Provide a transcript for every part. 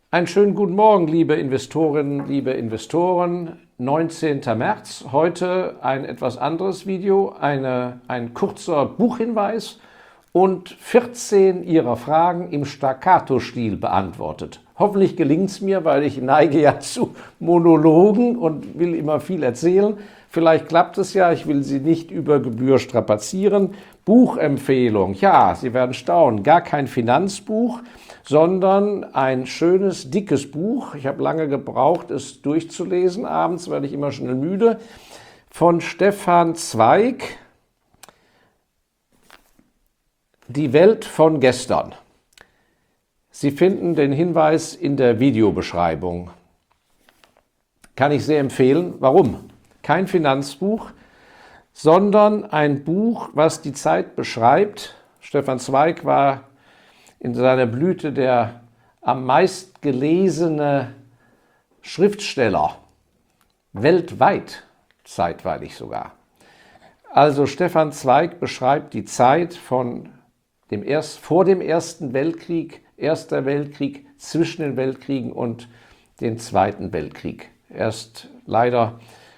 Einen schönen guten Morgen, liebe Investorinnen, liebe Investoren. 19. März, heute ein etwas anderes Video, ein kurzer Buchhinweis und 14 Ihrer Fragen im Staccato-Stil beantwortet. Hoffentlich gelingt es mir, weil ich neige ja zu Monologen und will immer viel erzählen. Vielleicht klappt es ja, ich will Sie nicht über Gebühr strapazieren. Buchempfehlung, ja, Sie werden staunen, gar kein Finanzbuch, sondern ein schönes, dickes Buch. Ich habe lange gebraucht, es durchzulesen. Abends werde ich immer schnell müde. Von Stefan Zweig, Die Welt von gestern. Sie finden den Hinweis in der Videobeschreibung. Kann ich sehr empfehlen. Warum? Kein Finanzbuch, sondern ein Buch, was die Zeit beschreibt. Stefan Zweig war in seiner Blüte der am meisten gelesene Schriftsteller, weltweit, zeitweilig sogar. Also Stefan Zweig beschreibt die Zeit vor dem Ersten Weltkrieg, Erster Weltkrieg, zwischen den Weltkriegen und den Zweiten Weltkrieg. Er ist leider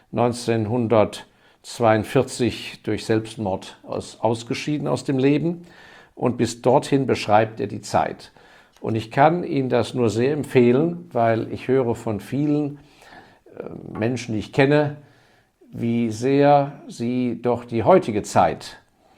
1942 durch Selbstmord ausgeschieden aus dem Leben. Und bis dorthin beschreibt er die Zeit. Und ich kann Ihnen das nur sehr empfehlen, weil ich höre von vielen Menschen, die ich kenne, wie sehr sie doch die heutige Zeit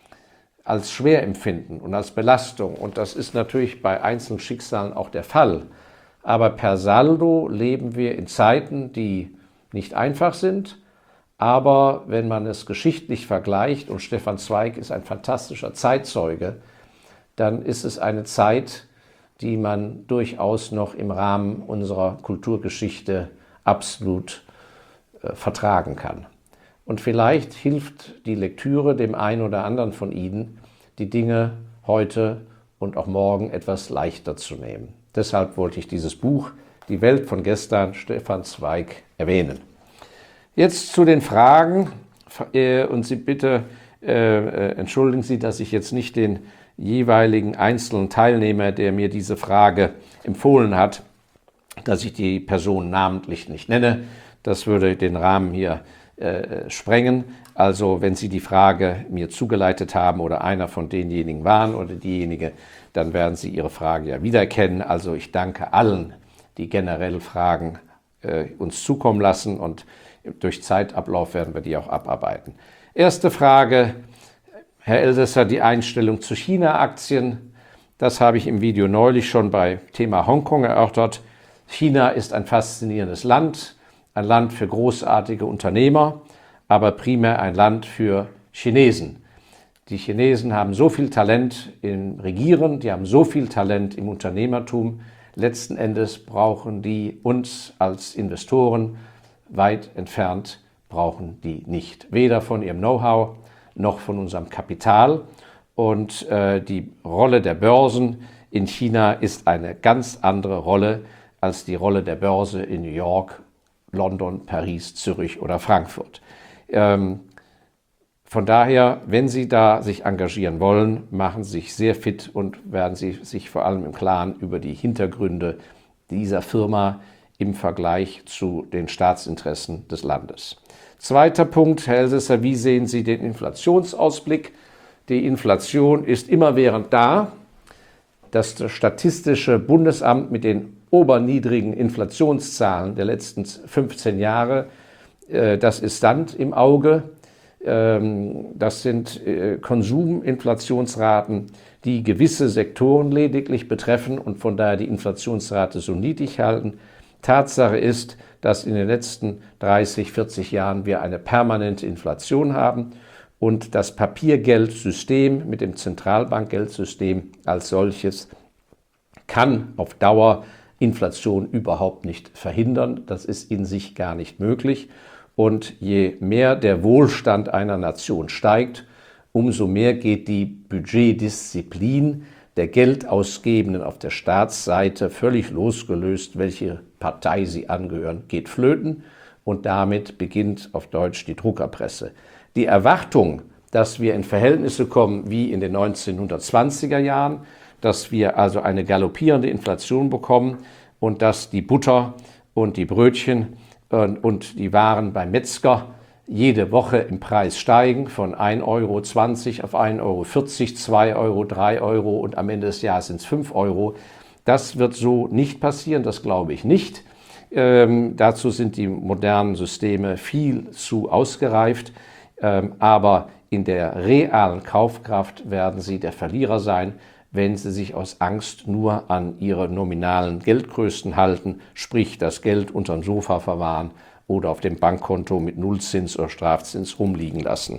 als schwer empfinden und als Belastung. Und das ist natürlich bei einzelnen Schicksalen auch der Fall. Aber per saldo leben wir in Zeiten, die nicht einfach sind. Aber wenn man es geschichtlich vergleicht, und Stefan Zweig ist ein fantastischer Zeitzeuge, dann ist es eine Zeit, die man durchaus noch im Rahmen unserer Kulturgeschichte absolut vertragen kann. Und vielleicht hilft die Lektüre dem einen oder anderen von Ihnen, die Dinge heute und auch morgen etwas leichter zu nehmen. Deshalb wollte ich dieses Buch, Die Welt von gestern, Stefan Zweig, erwähnen. Jetzt zu den Fragen, und Sie bitte entschuldigen Sie, dass ich jetzt nicht den jeweiligen einzelnen Teilnehmer, der mir diese Frage empfohlen hat, dass ich die Person namentlich nicht nenne. Das würde den Rahmen hier sprengen. Also wenn Sie die Frage mir zugeleitet haben oder einer von denjenigen waren oder diejenige, dann werden Sie Ihre Frage ja wiedererkennen. Also ich danke allen, die generell Fragen uns zukommen lassen, und durch Zeitablauf werden wir die auch abarbeiten. Erste Frage, Herr Elsässer, die Einstellung zu China-Aktien. Das habe ich im Video neulich schon bei Thema Hongkong erörtert. China ist ein faszinierendes Land, ein Land für großartige Unternehmer, aber primär ein Land für Chinesen. Die Chinesen haben so viel Talent im Regieren, die haben so viel Talent im Unternehmertum. Letzten Endes brauchen die uns als Investoren weit entfernt, brauchen die nicht. Weder von ihrem Know-how noch von unserem Kapital. Und die Rolle der Börsen in China ist eine ganz andere Rolle als die Rolle der Börse in New York, London, Paris, Zürich oder Frankfurt. Von daher, wenn Sie da sich engagieren wollen, machen Sie sich sehr fit und werden Sie sich vor allem im Klaren über die Hintergründe dieser Firma im Vergleich zu den Staatsinteressen des Landes. Zweiter Punkt, Herr Elsässer, wie sehen Sie den Inflationsausblick? Die Inflation ist immerwährend da. Das Statistische Bundesamt mit den oberniedrigen Inflationszahlen der letzten 15 Jahre, das ist Sand im Auge. Das sind Konsuminflationsraten, die gewisse Sektoren lediglich betreffen und von daher die Inflationsrate so niedrig halten. Tatsache ist, dass in den letzten 30, 40 Jahren wir eine permanente Inflation haben und das Papiergeldsystem mit dem Zentralbankgeldsystem als solches kann auf Dauer Inflation überhaupt nicht verhindern. Das ist in sich gar nicht möglich. Und je mehr der Wohlstand einer Nation steigt, umso mehr geht die Budgetdisziplin der Geldausgebenden auf der Staatsseite, völlig losgelöst, welche Partei sie angehören, geht flöten, und damit beginnt auf Deutsch die Druckerpresse. Die Erwartung, dass wir in Verhältnisse kommen wie in den 1920er Jahren, dass wir also eine galoppierende Inflation bekommen, und dass die Butter und die Brötchen und die Waren beim Metzger jede Woche im Preis steigen von 1,20 € auf 1,40 €, 2 €, 3 € und am Ende des Jahres sind es 5 €. Das wird so nicht passieren, das glaube ich nicht. Dazu sind die modernen Systeme viel zu ausgereift, aber in der realen Kaufkraft werden sie der Verlierer sein, wenn sie sich aus Angst nur an ihre nominalen Geldgrößen halten, sprich das Geld unterm Sofa verwahren oder auf dem Bankkonto mit Nullzins oder Strafzins rumliegen lassen.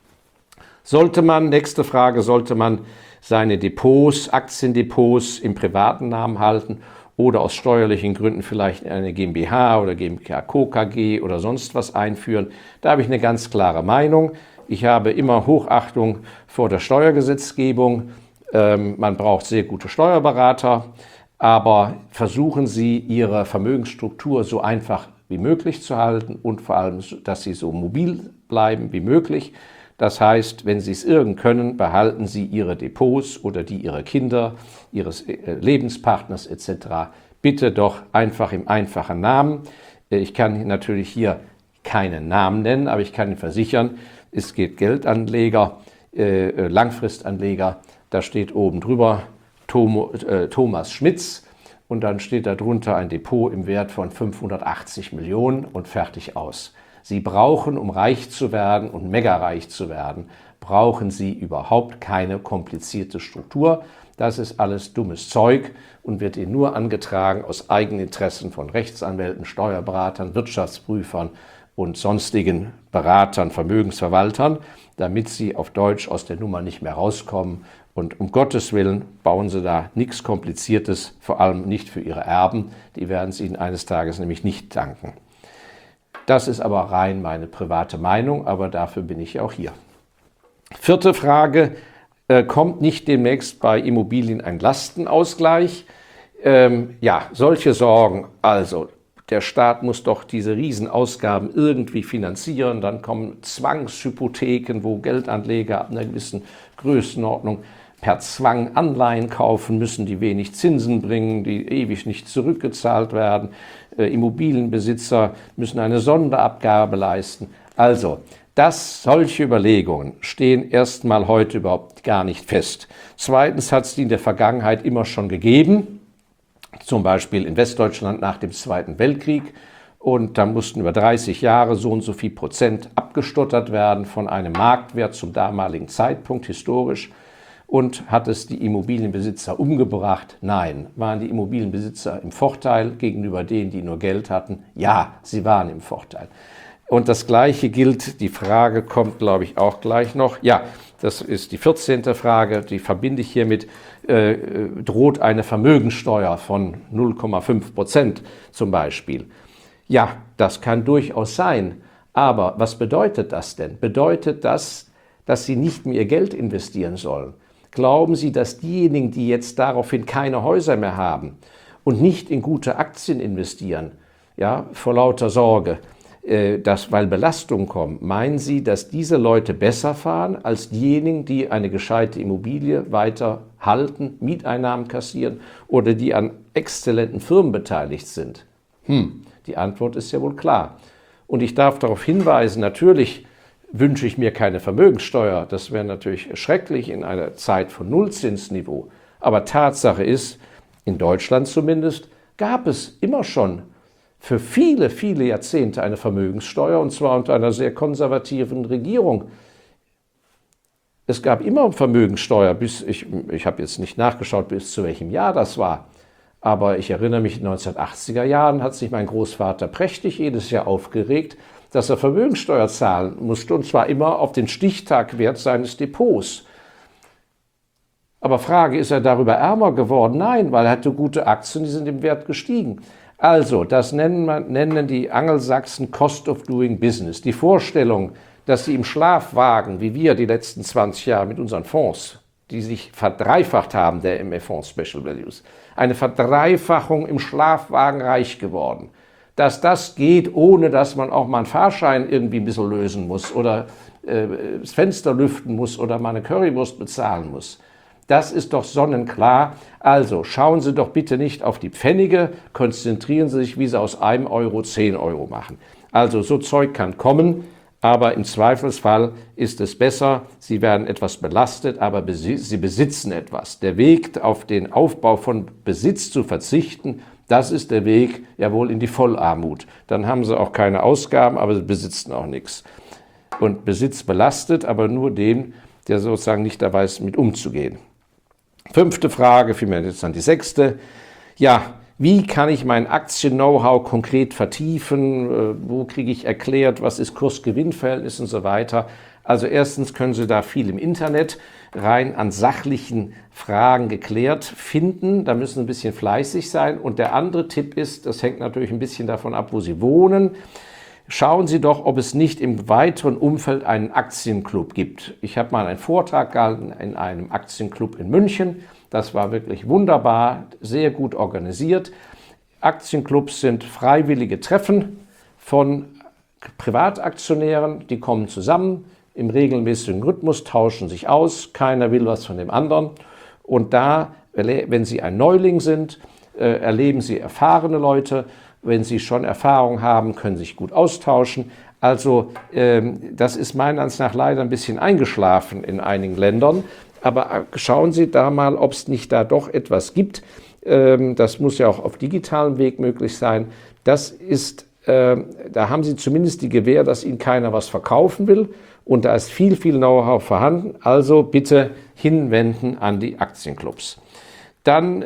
Nächste Frage, sollte man seine Depots, Aktiendepots im privaten Namen halten oder aus steuerlichen Gründen vielleicht eine GmbH oder GmbH Co. KG oder sonst was einführen? Da habe ich eine ganz klare Meinung. Ich habe immer Hochachtung vor der Steuergesetzgebung. Man braucht sehr gute Steuerberater, aber versuchen Sie, Ihre Vermögensstruktur so einfach wie möglich zu halten und vor allem, dass Sie so mobil bleiben wie möglich. Das heißt, wenn Sie es irgend können, behalten Sie Ihre Depots oder die Ihrer Kinder, Ihres Lebenspartners etc. bitte doch einfach im einfachen Namen. Ich kann natürlich hier keinen Namen nennen, aber ich kann Ihnen versichern, es gibt Geldanleger, Langfristanleger, da steht oben drüber Thomas Schmitz und dann steht darunter ein Depot im Wert von 580 Millionen und fertig aus. Sie brauchen, um reich zu werden und mega reich zu werden, brauchen Sie überhaupt keine komplizierte Struktur. Das ist alles dummes Zeug und wird Ihnen nur angetragen aus Eigeninteressen von Rechtsanwälten, Steuerberatern, Wirtschaftsprüfern und sonstigen Beratern, Vermögensverwaltern, damit Sie auf Deutsch aus der Nummer nicht mehr rauskommen. Und um Gottes Willen bauen Sie da nichts Kompliziertes, vor allem nicht für Ihre Erben. Die werden es Ihnen eines Tages nämlich nicht danken. Das ist aber rein meine private Meinung, aber dafür bin ich ja auch hier. Vierte Frage, kommt nicht demnächst bei Immobilien ein Lastenausgleich? Ja, solche Sorgen, also der Staat muss doch diese Riesenausgaben irgendwie finanzieren, dann kommen Zwangshypotheken, wo Geldanleger ab einer gewissen Größenordnung per Zwang Anleihen kaufen müssen, die wenig Zinsen bringen, die ewig nicht zurückgezahlt werden. Immobilienbesitzer müssen eine Sonderabgabe leisten. Also, solche Überlegungen stehen erstmal heute überhaupt gar nicht fest. Zweitens hat es die in der Vergangenheit immer schon gegeben, zum Beispiel in Westdeutschland nach dem Zweiten Weltkrieg. Und da mussten über 30 Jahre so und so viel Prozent abgestottert werden von einem Marktwert zum damaligen Zeitpunkt historisch. Und hat es die Immobilienbesitzer umgebracht? Nein. Waren die Immobilienbesitzer im Vorteil gegenüber denen, die nur Geld hatten? Ja, sie waren im Vorteil. Und das Gleiche gilt, die Frage kommt, glaube ich, auch gleich noch. Ja, das ist die 14. Frage, die verbinde ich hiermit. Droht eine Vermögensteuer von 0,5% zum Beispiel? Ja, das kann durchaus sein. Aber was bedeutet das denn? Bedeutet das, dass Sie nicht mehr Ihr Geld investieren sollen? Glauben Sie, dass diejenigen, die jetzt daraufhin keine Häuser mehr haben und nicht in gute Aktien investieren, ja, vor lauter Sorge, weil Belastungen kommen, meinen Sie, dass diese Leute besser fahren als diejenigen, die eine gescheite Immobilie weiter halten, Mieteinnahmen kassieren oder die an exzellenten Firmen beteiligt sind? Die Antwort ist ja wohl klar. Und ich darf darauf hinweisen, natürlich wünsche ich mir keine Vermögenssteuer. Das wäre natürlich schrecklich in einer Zeit von Nullzinsniveau. Aber Tatsache ist, in Deutschland zumindest, gab es immer schon für viele, viele Jahrzehnte eine Vermögenssteuer, und zwar unter einer sehr konservativen Regierung. Es gab immer Vermögenssteuer, ich habe jetzt nicht nachgeschaut, bis zu welchem Jahr das war. Aber ich erinnere mich, in den 1980er Jahren hat sich mein Großvater prächtig jedes Jahr aufgeregt, dass er Vermögenssteuer zahlen musste, und zwar immer auf den Stichtagwert seines Depots. Aber Frage, ist er darüber ärmer geworden? Nein, weil er hatte gute Aktien, die sind im Wert gestiegen. Also, das nennen die Angelsachsen Cost of Doing Business. Die Vorstellung, dass sie im Schlaf wagen, wie wir die letzten 20 Jahre mit unseren Fonds, die sich verdreifacht haben, der MF-Fonds Special Values, eine Verdreifachung im Schlafwagen reich geworden. Dass das geht, ohne dass man auch mal einen Fahrschein irgendwie ein bisschen lösen muss oder das Fenster lüften muss oder mal eine Currywurst bezahlen muss. Das ist doch sonnenklar. Also schauen Sie doch bitte nicht auf die Pfennige, konzentrieren Sie sich, wie Sie aus einem Euro 10 Euro machen. Also so Zeug kann kommen, aber im Zweifelsfall ist es besser, Sie werden etwas belastet, aber Sie besitzen etwas. Der Weg, auf den Aufbau von Besitz zu verzichten, das ist der Weg, jawohl, in die Vollarmut. Dann haben Sie auch keine Ausgaben, aber Sie besitzen auch nichts. Und Besitz belastet, aber nur den, der sozusagen nicht da weiß, mit umzugehen. 5. Frage, vielmehr jetzt dann die 6. Ja, wie kann ich mein Aktien-Know-how konkret vertiefen? Wo kriege ich erklärt, was ist Kurs-Gewinn-Verhältnis und so weiter? Also erstens können Sie da viel im Internet rein an sachlichen Fragen geklärt finden. Da müssen Sie ein bisschen fleißig sein. Und der andere Tipp ist, das hängt natürlich ein bisschen davon ab, wo Sie wohnen. Schauen Sie doch, ob es nicht im weiteren Umfeld einen Aktienclub gibt. Ich habe mal einen Vortrag gehalten in einem Aktienclub in München. Das war wirklich wunderbar, sehr gut organisiert. Aktienclubs sind freiwillige Treffen von Privataktionären, die kommen zusammen im regelmäßigen Rhythmus, tauschen sich aus, keiner will was von dem anderen. Und da, wenn Sie ein Neuling sind, erleben Sie erfahrene Leute. Wenn Sie schon Erfahrung haben, können Sie sich gut austauschen. Also das ist meiner Ansicht nach leider ein bisschen eingeschlafen in einigen Ländern. Aber schauen Sie da mal, ob es nicht da doch etwas gibt. Das muss ja auch auf digitalem Weg möglich sein. Das ist, da haben Sie zumindest die Gewähr, dass Ihnen keiner was verkaufen will. Und da ist viel, viel Know-how vorhanden. Also bitte hinwenden an die Aktienclubs. Dann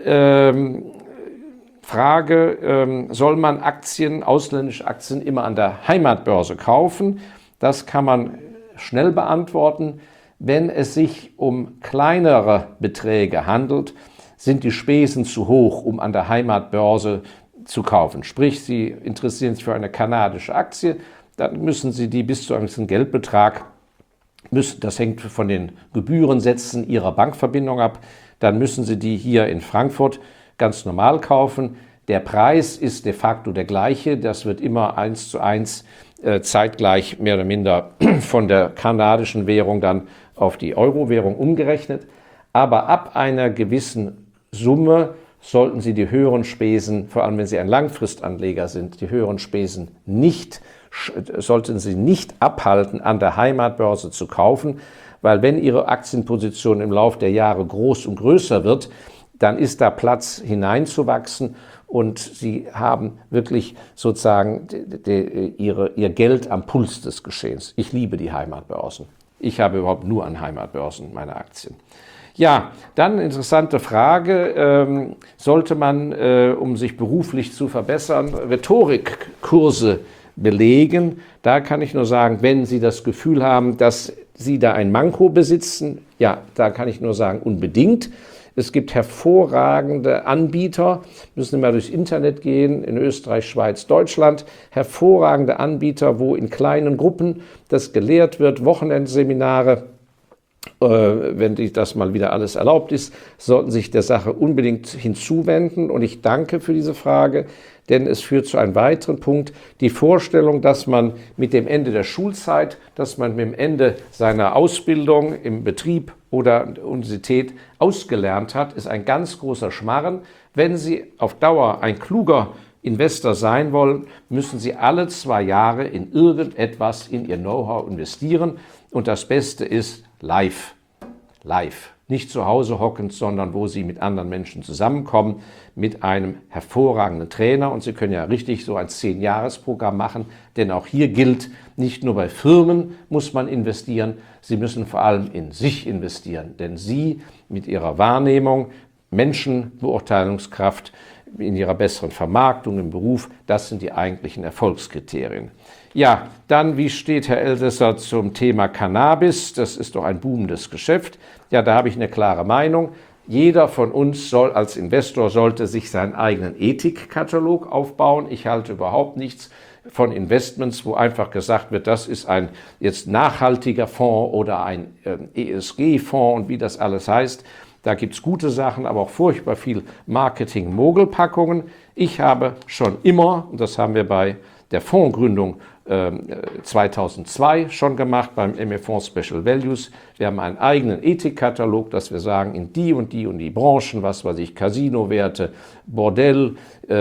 Frage, soll man Aktien, ausländische Aktien immer an der Heimatbörse kaufen? Das kann man schnell beantworten. Wenn es sich um kleinere Beträge handelt, sind die Spesen zu hoch, um an der Heimatbörse zu kaufen. Sprich, Sie interessieren sich für eine kanadische Aktie, dann müssen Sie die bis zu einem gewissen Geldbetrag, das hängt von den Gebührensätzen Ihrer Bankverbindung ab, dann müssen Sie die hier in Frankfurt ganz normal kaufen. Der Preis ist de facto der gleiche. Das wird immer 1:1 zeitgleich mehr oder minder von der kanadischen Währung dann auf die Euro-Währung umgerechnet. Aber ab einer gewissen Summe sollten Sie die höheren Spesen, vor allem wenn Sie ein Langfristanleger sind, die höheren Spesen sollten Sie nicht abhalten, an der Heimatbörse zu kaufen, weil wenn Ihre Aktienposition im Laufe der Jahre groß und größer wird, dann ist da Platz hineinzuwachsen und Sie haben wirklich sozusagen Ihr Geld am Puls des Geschehens. Ich liebe die Heimatbörsen. Ich habe überhaupt nur an Heimatbörsen meine Aktien. Ja, dann eine interessante Frage. Sollte man, um sich beruflich zu verbessern, Rhetorikkurse belegen? Da kann ich nur sagen, wenn Sie das Gefühl haben, dass Sie da ein Manko besitzen, ja, da kann ich nur sagen, unbedingt. Es gibt hervorragende Anbieter, müssen immer durchs Internet gehen, in Österreich, Schweiz, Deutschland, hervorragende Anbieter, wo in kleinen Gruppen das gelehrt wird, Wochenendseminare. Wenn das mal wieder alles erlaubt ist, sollten sich der Sache unbedingt hinzuwenden. Und ich danke für diese Frage, denn es führt zu einem weiteren Punkt. Die Vorstellung, dass man mit dem Ende der Schulzeit, dass man mit dem Ende seiner Ausbildung im Betrieb oder Universität ausgelernt hat, ist ein ganz großer Schmarren. Wenn Sie auf Dauer ein kluger Investor sein wollen, müssen Sie alle 2 Jahre in irgendetwas in Ihr Know-how investieren. Und das Beste ist live. Nicht zu Hause hockend, sondern wo Sie mit anderen Menschen zusammenkommen, mit einem hervorragenden Trainer. Und Sie können ja richtig so ein 10-Jahres-Programm machen, denn auch hier gilt, nicht nur bei Firmen muss man investieren, Sie müssen vor allem in sich investieren. Denn Sie mit Ihrer Wahrnehmung, Menschenbeurteilungskraft, in Ihrer besseren Vermarktung im Beruf, das sind die eigentlichen Erfolgskriterien. Ja, dann, wie steht Herr Elsässer zum Thema Cannabis? Das ist doch ein boomendes Geschäft. Ja, da habe ich eine klare Meinung. Jeder von uns als Investor sollte sich seinen eigenen Ethikkatalog aufbauen. Ich halte überhaupt nichts von Investments, wo einfach gesagt wird, das ist ein jetzt nachhaltiger Fonds oder ein ESG-Fonds und wie das alles heißt. Da gibt es gute Sachen, aber auch furchtbar viel Marketing-Mogelpackungen. Ich habe schon immer, und das haben wir bei der Fondsgründung 2002 schon gemacht beim ME-Fonds Special Values. Wir haben einen eigenen Ethikkatalog, dass wir sagen, in die und die Branchen, was weiß ich, Casino-Werte, Bordell,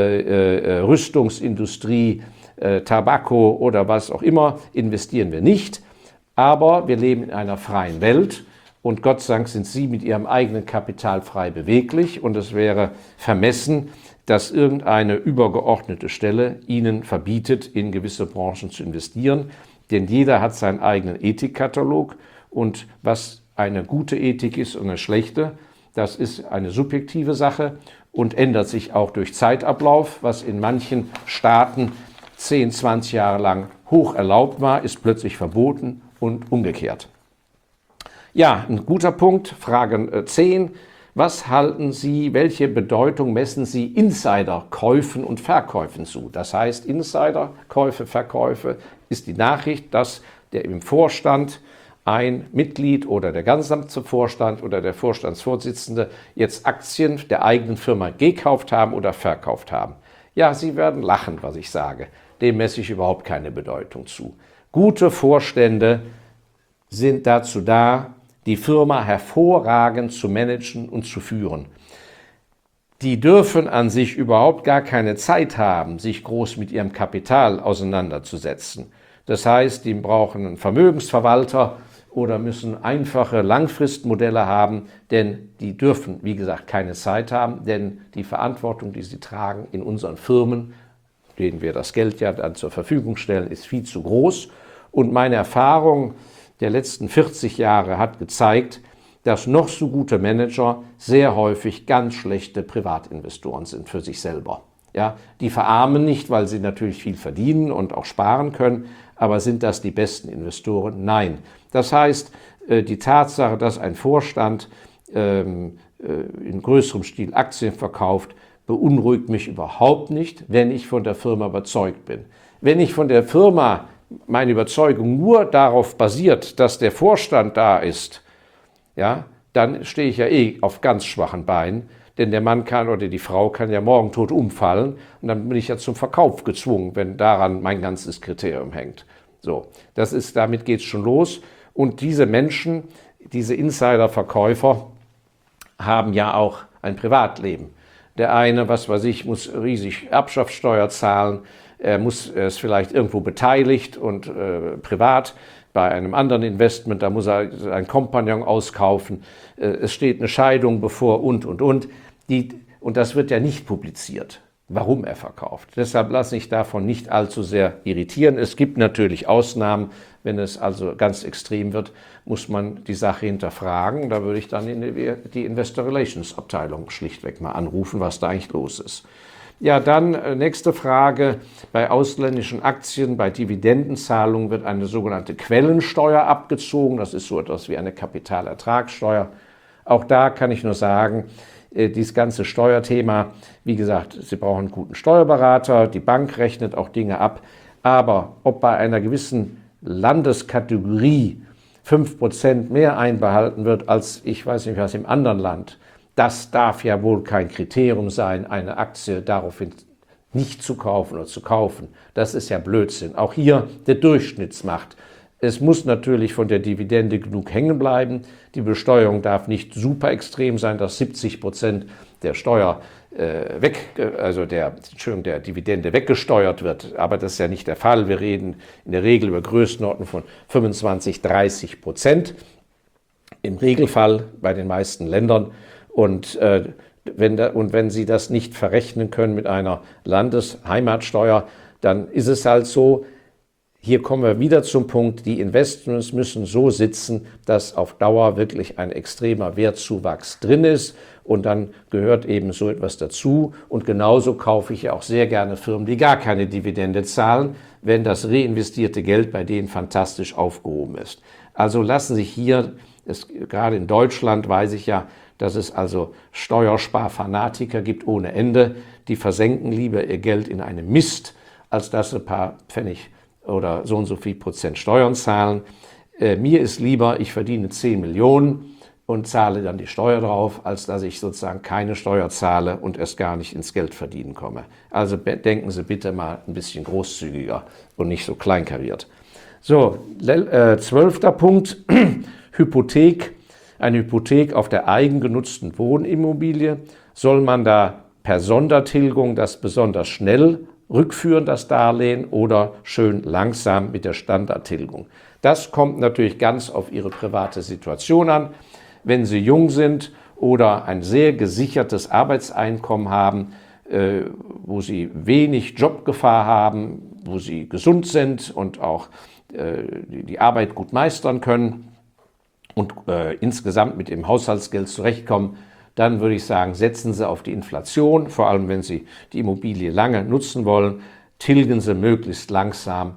Rüstungsindustrie, Tabako oder was auch immer, investieren wir nicht. Aber wir leben in einer freien Welt und Gott sei Dank sind Sie mit Ihrem eigenen Kapital frei beweglich und es wäre vermessen, dass irgendeine übergeordnete Stelle Ihnen verbietet, in gewisse Branchen zu investieren. Denn jeder hat seinen eigenen Ethikkatalog und was eine gute Ethik ist und eine schlechte, das ist eine subjektive Sache und ändert sich auch durch Zeitablauf, was in manchen Staaten 10, 20 Jahre lang hoch erlaubt war, ist plötzlich verboten und umgekehrt. Ja, ein guter Punkt, Frage 10. Was halten Sie, welche Bedeutung messen Sie Insiderkäufen und Verkäufen zu? Das heißt, Insiderkäufe, Verkäufe ist die Nachricht, dass der im Vorstand ein Mitglied oder der gesamte Vorstand oder der Vorstandsvorsitzende jetzt Aktien der eigenen Firma gekauft haben oder verkauft haben. Ja, Sie werden lachen, was ich sage. Dem messe ich überhaupt keine Bedeutung zu. Gute Vorstände sind dazu da, die Firma hervorragend zu managen und zu führen. Die dürfen an sich überhaupt gar keine Zeit haben, sich groß mit ihrem Kapital auseinanderzusetzen. Das heißt, die brauchen einen Vermögensverwalter oder müssen einfache Langfristmodelle haben, denn die dürfen, wie gesagt, keine Zeit haben, denn die Verantwortung, die sie tragen in unseren Firmen, denen wir das Geld ja dann zur Verfügung stellen, ist viel zu groß. Und meine Erfahrung der letzten 40 Jahre hat gezeigt, dass noch so gute Manager sehr häufig ganz schlechte Privatinvestoren sind für sich selber. Ja, die verarmen nicht, weil sie natürlich viel verdienen und auch sparen können, aber sind das die besten Investoren? Nein. Das heißt, die Tatsache, dass ein Vorstand in größerem Stil Aktien verkauft, beunruhigt mich überhaupt nicht, wenn ich von der Firma überzeugt bin. Wenn ich von der Firma meine Überzeugung nur darauf basiert, dass der Vorstand da ist, ja, dann stehe ich ja auf ganz schwachen Beinen, denn der Mann kann oder die Frau kann ja morgen tot umfallen und dann bin ich ja zum Verkauf gezwungen, wenn daran mein ganzes Kriterium hängt. So, damit geht es schon los und diese Menschen, diese Insider-Verkäufer haben ja auch ein Privatleben. Der eine, was weiß ich, muss riesig Erbschaftssteuer zahlen, er ist vielleicht irgendwo beteiligt und privat bei einem anderen Investment, da muss er einen Kompagnon auskaufen, es steht eine Scheidung bevor und. Und das wird ja nicht publiziert, warum er verkauft. Deshalb lasse ich davon nicht allzu sehr irritieren. Es gibt natürlich Ausnahmen, wenn es also ganz extrem wird, muss man die Sache hinterfragen. Da würde ich dann die Investor Relations Abteilung schlichtweg mal anrufen, was da eigentlich los ist. Ja, dann nächste Frage. Bei ausländischen Aktien, bei Dividendenzahlungen wird eine sogenannte Quellensteuer abgezogen. Das ist so etwas wie eine Kapitalertragssteuer. Auch da kann ich nur sagen, dieses ganze Steuerthema, wie gesagt, Sie brauchen einen guten Steuerberater, die Bank rechnet auch Dinge ab. Aber ob bei einer gewissen Landeskategorie 5% mehr einbehalten wird als, ich weiß nicht was, im anderen Land, das darf ja wohl kein Kriterium sein, eine Aktie daraufhin nicht zu kaufen oder zu kaufen. Das ist ja Blödsinn. Auch hier der Durchschnittsmacht. Es muss natürlich von der Dividende genug hängen bleiben. Die Besteuerung darf nicht super extrem sein, dass 70% der Steuer der Dividende weggesteuert wird. Aber das ist ja nicht der Fall. Wir reden in der Regel über Größenordnung von 25-30%. Im Regelfall bei den meisten Ländern. Und wenn Sie das nicht verrechnen können mit einer Landesheimatsteuer, dann ist es halt so, hier kommen wir wieder zum Punkt, die Investments müssen so sitzen, dass auf Dauer wirklich ein extremer Wertzuwachs drin ist und dann gehört eben so etwas dazu. Und genauso kaufe ich ja auch sehr gerne Firmen, die gar keine Dividende zahlen, wenn das reinvestierte Geld bei denen fantastisch aufgehoben ist. Also lassen sich hier, gerade in Deutschland weiß ich ja, dass es also Steuersparfanatiker gibt ohne Ende, die versenken lieber ihr Geld in einem Mist, als dass sie ein paar Pfennig oder so und so viel Prozent Steuern zahlen. Mir ist lieber, ich verdiene 10 Millionen, und zahle dann die Steuer drauf, als dass ich sozusagen keine Steuer zahle und erst gar nicht ins Geldverdienen komme. Also denken Sie bitte mal ein bisschen großzügiger und nicht so kleinkariert. So, 12. Punkt, Hypothek. Eine Hypothek auf der eigengenutzten Wohnimmobilie. Soll man da per Sondertilgung das besonders schnell rückführen, das Darlehen, oder schön langsam mit der Standardtilgung? Das kommt natürlich ganz auf Ihre private Situation an. Wenn Sie jung sind oder ein sehr gesichertes Arbeitseinkommen haben, wo Sie wenig Jobgefahr haben, wo Sie gesund sind und auch die Arbeit gut meistern können und insgesamt mit dem Haushaltsgeld zurechtkommen, dann würde ich sagen, setzen Sie auf die Inflation, vor allem wenn Sie die Immobilie lange nutzen wollen, tilgen Sie möglichst langsam.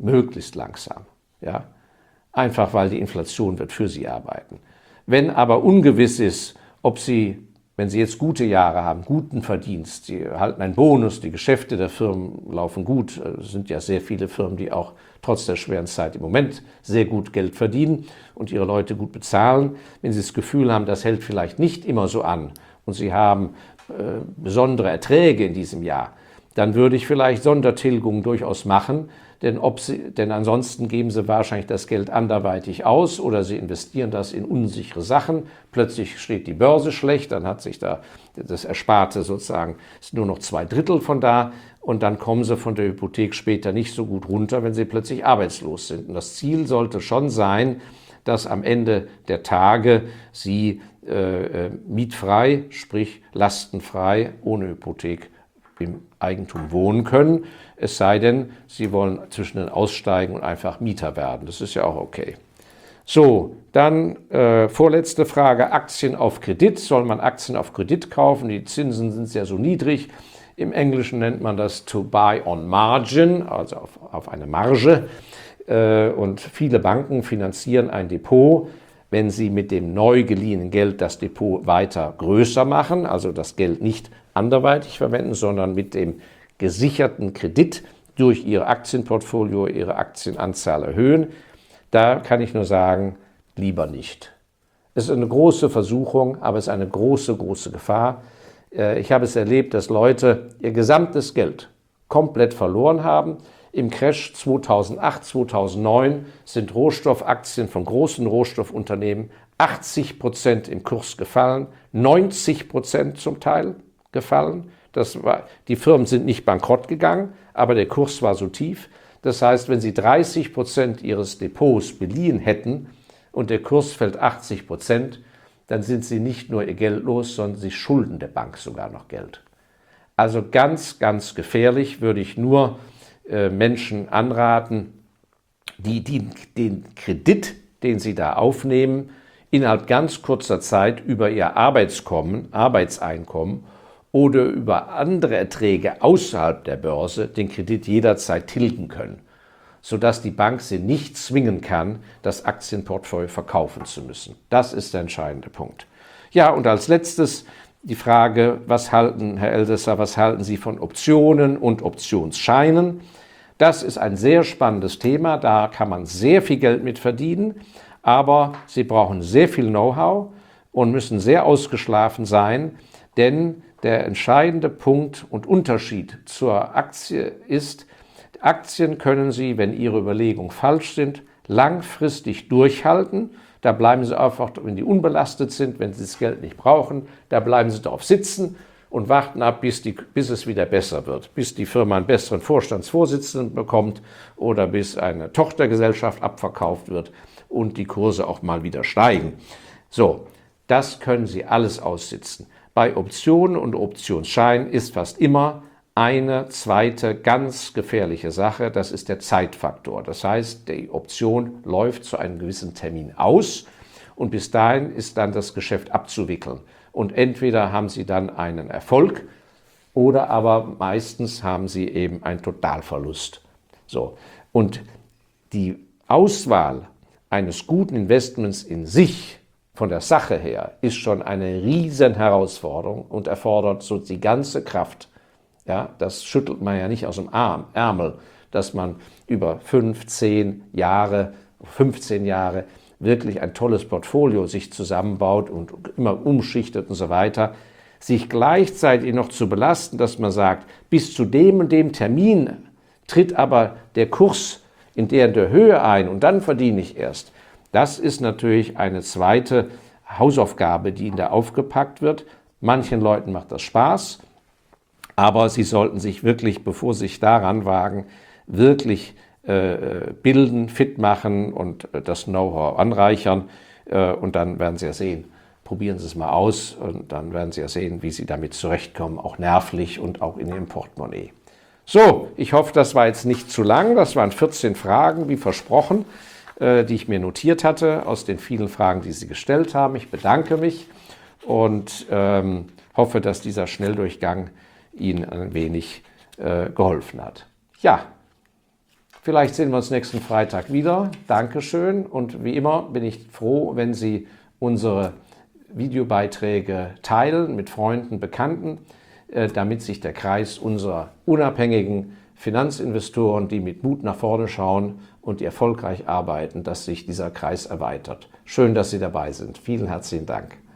Ja? Einfach weil die Inflation wird für Sie arbeiten. Wenn aber ungewiss ist, ob Sie, wenn Sie jetzt gute Jahre haben, guten Verdienst, Sie erhalten einen Bonus, die Geschäfte der Firmen laufen gut, es sind ja sehr viele Firmen, die auch trotz der schweren Zeit im Moment sehr gut Geld verdienen und ihre Leute gut bezahlen. Wenn Sie das Gefühl haben, das hält vielleicht nicht immer so an und Sie haben besondere Erträge in diesem Jahr, dann würde ich vielleicht Sondertilgungen durchaus machen, denn ansonsten geben Sie wahrscheinlich das Geld anderweitig aus oder Sie investieren das in unsichere Sachen. Plötzlich steht die Börse schlecht, dann hat sich da das Ersparte sozusagen, ist nur noch 2/3 von da und dann kommen Sie von der Hypothek später nicht so gut runter, wenn Sie plötzlich arbeitslos sind. Und das Ziel sollte schon sein, dass am Ende der Tage Sie mietfrei, sprich lastenfrei, ohne Hypothek im Eigentum wohnen können, es sei denn, Sie wollen zwischendrin aussteigen und einfach Mieter werden. Das ist ja auch okay. So, dann vorletzte Frage, Aktien auf Kredit. Soll man Aktien auf Kredit kaufen? Die Zinsen sind ja so niedrig. Im Englischen nennt man das to buy on margin, also auf eine Marge. Und viele Banken finanzieren ein Depot, wenn sie mit dem neu geliehenen Geld das Depot weiter größer machen, also das Geld nicht anderweitig verwenden, sondern mit dem gesicherten Kredit durch ihr Aktienportfolio, ihre Aktienanzahl erhöhen. Da kann ich nur sagen, lieber nicht. Es ist eine große Versuchung, aber es ist eine große, große Gefahr. Ich habe es erlebt, dass Leute ihr gesamtes Geld komplett verloren haben. Im Crash 2008, 2009 sind Rohstoffaktien von großen Rohstoffunternehmen 80% im Kurs gefallen, 90% zum Teil gefallen. Die Firmen sind nicht bankrott gegangen, aber der Kurs war so tief. Das heißt, wenn Sie 30% Ihres Depots beliehen hätten und der Kurs fällt 80%, dann sind Sie nicht nur Ihr Geld los, sondern Sie schulden der Bank sogar noch Geld. Also ganz, ganz gefährlich, würde ich nur Menschen anraten, die den Kredit, den sie da aufnehmen, innerhalb ganz kurzer Zeit über ihr Arbeitseinkommen oder über andere Erträge außerhalb der Börse den Kredit jederzeit tilgen können, sodass die Bank sie nicht zwingen kann, das Aktienportfolio verkaufen zu müssen. Das ist der entscheidende Punkt. Ja, und als letztes die Frage, Herr Elsässer, was halten Sie von Optionen und Optionsscheinen? Das ist ein sehr spannendes Thema, da kann man sehr viel Geld mit verdienen, aber Sie brauchen sehr viel Know-how und müssen sehr ausgeschlafen sein, denn der entscheidende Punkt und Unterschied zur Aktie ist, Aktien können Sie, wenn Ihre Überlegungen falsch sind, langfristig durchhalten. Da bleiben Sie einfach, wenn die unbelastet sind, wenn Sie das Geld nicht brauchen, da bleiben Sie darauf sitzen und warten ab, bis es wieder besser wird, bis die Firma einen besseren Vorstandsvorsitzenden bekommt oder bis eine Tochtergesellschaft abverkauft wird und die Kurse auch mal wieder steigen. So, das können Sie alles aussitzen. Bei Optionen und Optionsscheinen ist fast immer eine zweite ganz gefährliche Sache, das ist der Zeitfaktor. Das heißt, die Option läuft zu einem gewissen Termin aus und bis dahin ist dann das Geschäft abzuwickeln. Und entweder haben Sie dann einen Erfolg oder aber meistens haben Sie eben einen Totalverlust. So. Und die Auswahl eines guten Investments in sich, von der Sache her, ist schon eine riesen Herausforderung und erfordert so die ganze Kraft. Ja, das schüttelt man ja nicht aus dem Ärmel, dass man über 15 Jahre wirklich ein tolles Portfolio sich zusammenbaut und immer umschichtet und so weiter, sich gleichzeitig noch zu belasten, dass man sagt, bis zu dem und dem Termin tritt aber der Kurs in der Höhe ein und dann verdiene ich erst. Das ist natürlich eine zweite Hausaufgabe, die Ihnen da aufgepackt wird. Manchen Leuten macht das Spaß, aber Sie sollten sich wirklich, bevor Sie sich daran wagen, wirklich bilden, fit machen und das Know-how anreichern. Und dann werden Sie ja sehen, probieren Sie es mal aus und dann werden Sie ja sehen, wie Sie damit zurechtkommen, auch nervlich und auch in Ihrem Portemonnaie. So, ich hoffe, das war jetzt nicht zu lang. Das waren 14 Fragen, wie versprochen, die ich mir notiert hatte, aus den vielen Fragen, die Sie gestellt haben. Ich bedanke mich und hoffe, dass dieser Schnelldurchgang Ihnen ein wenig geholfen hat. Ja, vielleicht sehen wir uns nächsten Freitag wieder. Dankeschön und wie immer bin ich froh, wenn Sie unsere Videobeiträge teilen mit Freunden, Bekannten, damit sich der Kreis unserer unabhängigen Finanzinvestoren, die mit Mut nach vorne schauen und die erfolgreich arbeiten, dass sich dieser Kreis erweitert. Schön, dass Sie dabei sind. Vielen herzlichen Dank.